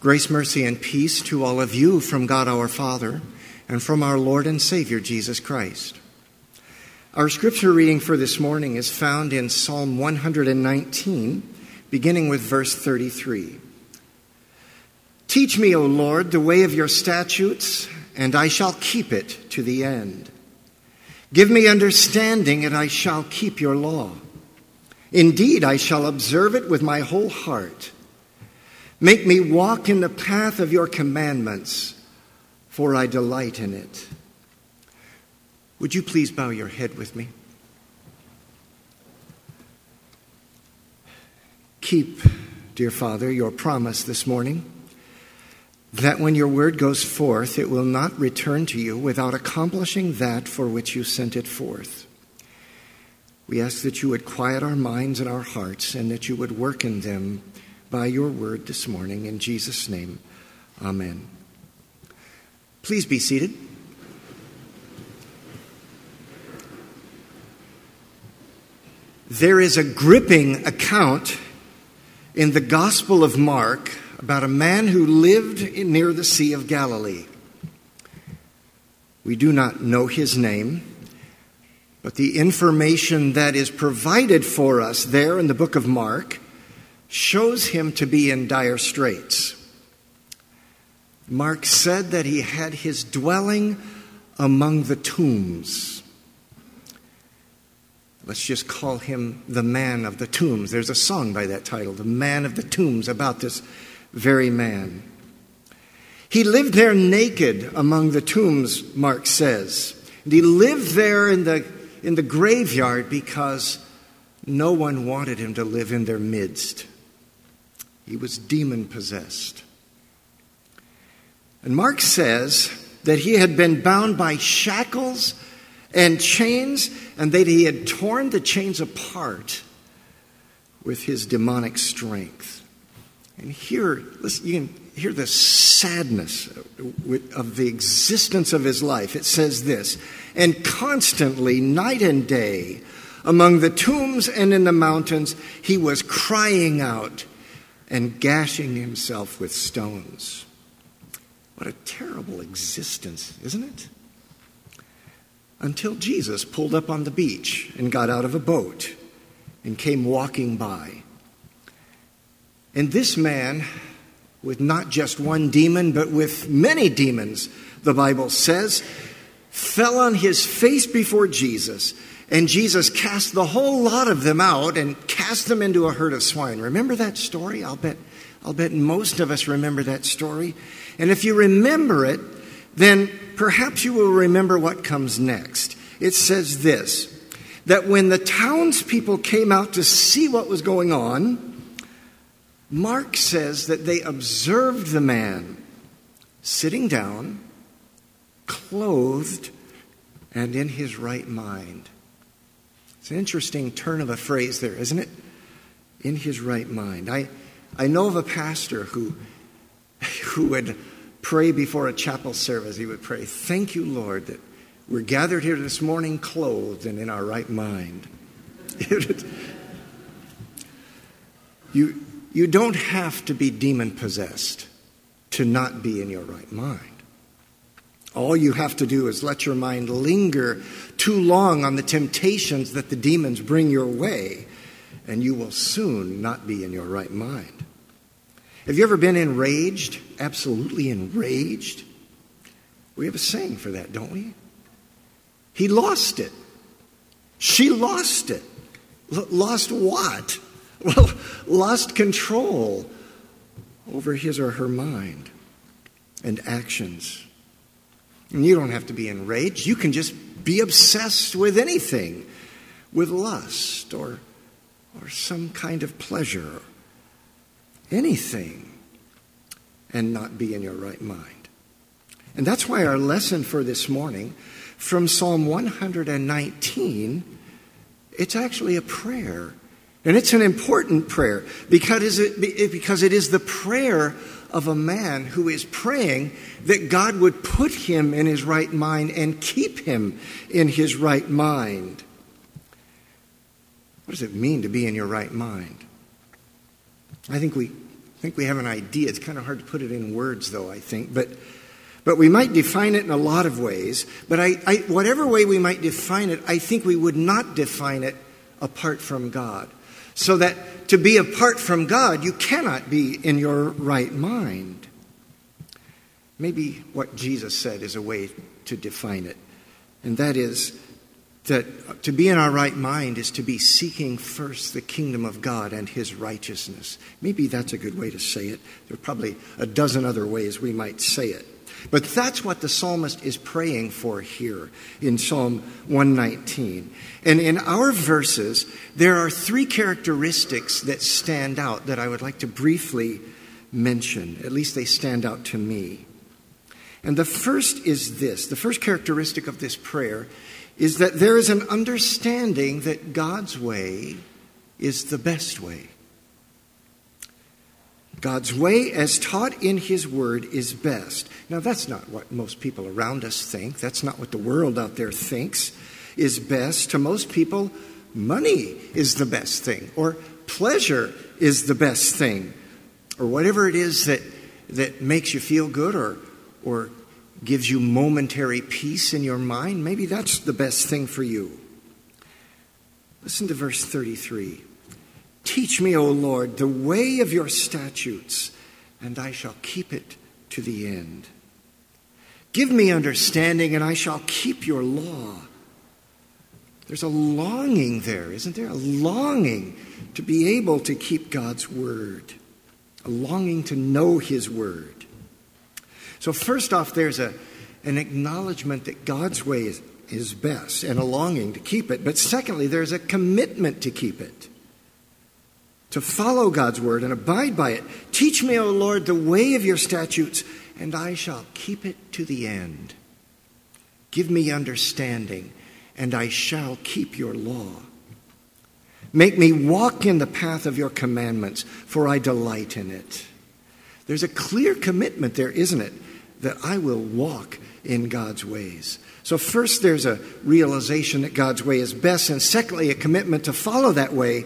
Grace, mercy, and peace to all of you from God our Father and from our Lord and Savior, Jesus Christ. Our scripture reading for this morning is found in Psalm 119, beginning with verse 33. Teach me, O Lord, the way of your statutes, and I shall keep it to the end. Give me understanding, and I shall keep your law. Indeed, I shall observe it with my whole heart. Make me walk in the path of your commandments, for I delight in it. Would you please bow your head with me? Keep, dear Father, your promise this morning, that when your word goes forth, it will not return to you without accomplishing that for which you sent it forth. We ask that you would quiet our minds and our hearts, and that you would work in them by your word this morning. In Jesus' name, amen. Please be seated. There is a gripping account in the Gospel of Mark about a man who lived near the Sea of Galilee. We do not know his name, but the information that is provided for us there in the book of Mark shows him to be in dire straits. Mark said that he had his dwelling among the tombs. Let's just call him the man of the tombs. There's a song by that title, The Man of the Tombs, about this very man. He lived there naked among the tombs, Mark says. And he lived there in the graveyard because no one wanted him to live in their midst. He was demon-possessed. And Mark says that he had been bound by shackles and chains, and that he had torn the chains apart with his demonic strength. And here, listen, you can hear the sadness of the existence of his life. It says this, and constantly, night and day, among the tombs and in the mountains, he was crying out and gashing himself with stones. What a terrible existence, isn't it? Until Jesus pulled up on the beach and got out of a boat and came walking by. And this man, with not just one demon, but with many demons, the Bible says, fell on his face before Jesus. And Jesus cast the whole lot of them out and cast them into a herd of swine. Remember that story? I'll bet most of us remember that story. And if you remember it, then perhaps you will remember what comes next. It says this, that when the townspeople came out to see what was going on, Mark says that they observed the man sitting down, clothed, and in his right mind. It's an interesting turn of a phrase there, isn't it? In his right mind. I know of a pastor who would pray before a chapel service. He would pray, thank you, Lord, that we're gathered here this morning clothed and in our right mind. You don't have to be demon-possessed to not be in your right mind. All you have to do is let your mind linger too long on the temptations that the demons bring your way, and you will soon not be in your right mind. Have you ever been enraged? Absolutely enraged? We have a saying for that, don't we? He lost it. She lost it. Lost what? Well, lost control over his or her mind and actions. And you don't have to be enraged. You can just be obsessed with anything, with lust or some kind of pleasure, anything, and not be in your right mind. And that's why our lesson for this morning from Psalm 119, it's actually a prayer. And it's an important prayer because it is the prayer of a man who is praying that God would put him in his right mind and keep him in his right mind. What does it mean to be in your right mind? I think we I think we have an idea. It's kind of hard to put it in words, though, I think. But we might define it in a lot of ways. But whatever way we might define it, I think we would not define it apart from God. So that to be apart from God, you cannot be in your right mind. Maybe what Jesus said is a way to define it. And that is that to be in our right mind is to be seeking first the kingdom of God and his righteousness. Maybe that's a good way to say it. There are probably a dozen other ways we might say it. But that's what the psalmist is praying for here in Psalm 119. And in our verses, there are three characteristics that stand out that I would like to briefly mention. At least they stand out to me. And the first is this. The first characteristic of this prayer is that there is an understanding that God's way is the best way. God's way, as taught in his word, is best. Now, that's not what most people around us think. That's not what the world out there thinks is best. To most people, money is the best thing, or pleasure is the best thing, or whatever it is that makes you feel good or gives you momentary peace in your mind. Maybe that's the best thing for you. Listen to verse 33. Teach me, O Lord, the way of your statutes, and I shall keep it to the end. Give me understanding, and I shall keep your law. There's a longing there, isn't there? A longing to be able to keep God's word. A longing to know his word. So first off, there's an acknowledgement that God's way is best and a longing to keep it. But secondly, there's a commitment to keep it. To follow God's word and abide by it. Teach me, O Lord, the way of your statutes, and I shall keep it to the end. Give me understanding, and I shall keep your law. Make me walk in the path of your commandments, for I delight in it. There's a clear commitment there, isn't it? That I will walk in God's ways. So first there's a realization that God's way is best, and secondly, a commitment to follow that way.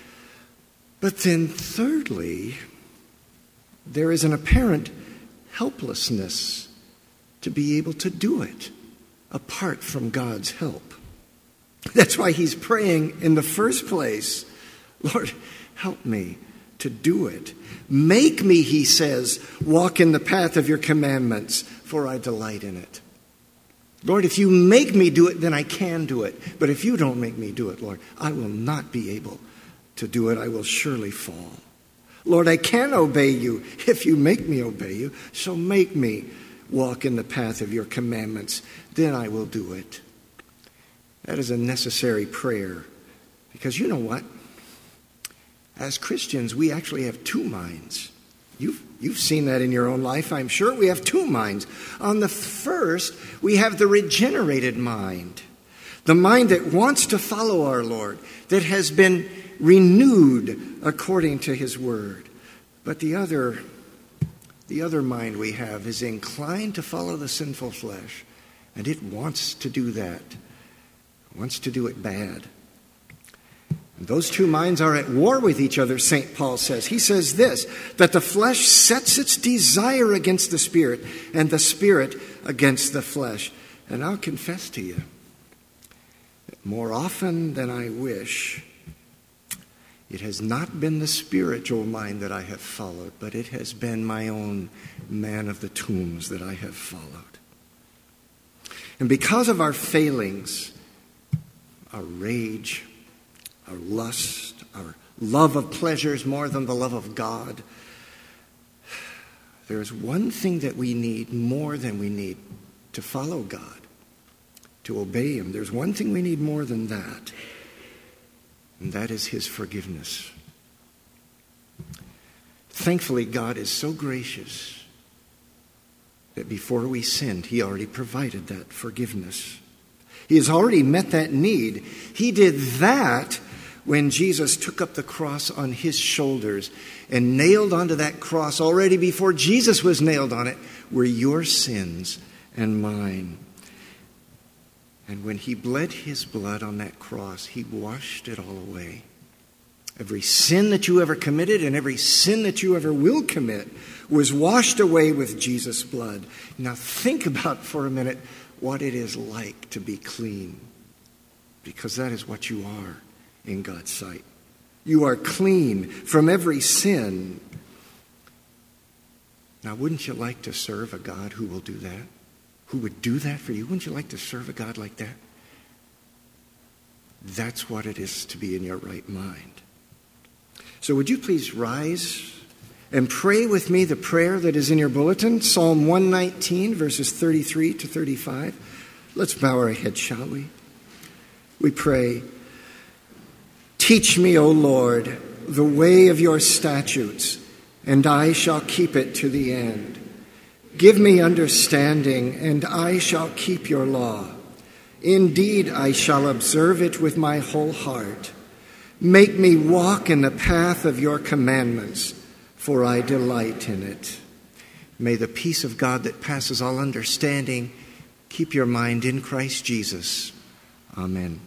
But then thirdly, there is an apparent helplessness to be able to do it apart from God's help. That's why he's praying in the first place, Lord, help me to do it. Make me, he says, walk in the path of your commandments, for I delight in it. Lord, if you make me do it, then I can do it. But if you don't make me do it, Lord, I will not be able to do it. I will surely fall. Lord, I can obey you if you make me obey you. So make me walk in the path of your commandments. Then I will do it. That is a necessary prayer. Because you know what? As Christians, we actually have two minds. You've seen that in your own life, I'm sure. We have two minds. On the first, we have the regenerated mind. The mind that wants to follow our Lord, that has been renewed according to his word. But the other mind we have is inclined to follow the sinful flesh. And it wants to do that. It wants to do it bad. And those two minds are at war with each other, St. Paul says. He says this, that the flesh sets its desire against the Spirit, and the Spirit against the flesh. And I'll confess to you, that more often than I wish, it has not been the spiritual mind that I have followed, but it has been my own man of the tombs that I have followed. And because of our failings, our rage, our lust, our love of pleasures more than the love of God, there is one thing that we need more than we need to follow God, to obey him. There's one thing we need more than that, and that is his forgiveness. Thankfully, God is so gracious that before we sinned, he already provided that forgiveness. He has already met that need. He did that when Jesus took up the cross on his shoulders and nailed onto that cross, already before Jesus was nailed on it, were your sins and mine. And when he bled his blood on that cross, he washed it all away. Every sin that you ever committed and every sin that you ever will commit was washed away with Jesus' blood. Now think about for a minute what it is like to be clean, because that is what you are in God's sight. You are clean from every sin. Now, wouldn't you like to serve a God who will do that? Who would do that for you? Wouldn't you like to serve a God like that? That's what it is to be in your right mind. So would you please rise and pray with me the prayer that is in your bulletin, Psalm 119, verses 33 to 35. Let's bow our heads, shall we? We pray, "Teach me, O Lord, the way of your statutes, and I shall keep it to the end. Give me understanding, and I shall keep your law. Indeed, I shall observe it with my whole heart. Make me walk in the path of your commandments, for I delight in it." May the peace of God that passes all understanding keep your mind in Christ Jesus. Amen.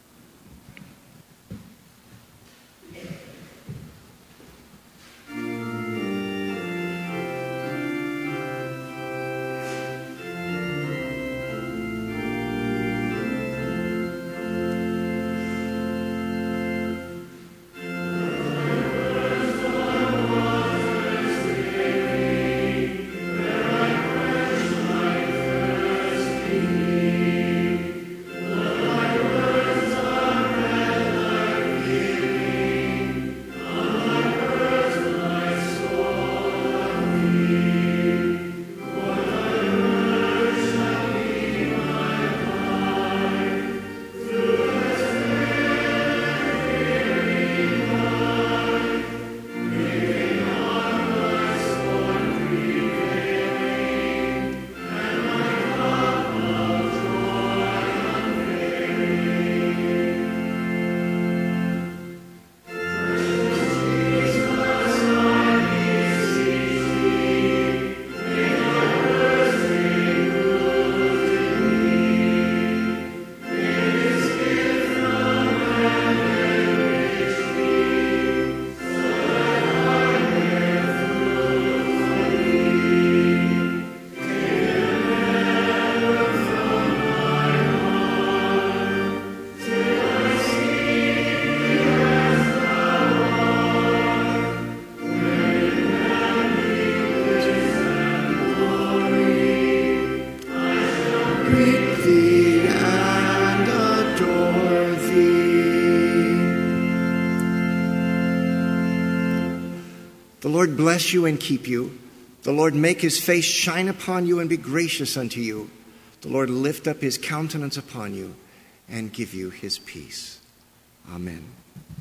The Lord bless you and keep you. The Lord make his face shine upon you and be gracious unto you. The Lord lift up his countenance upon you and give you his peace. Amen.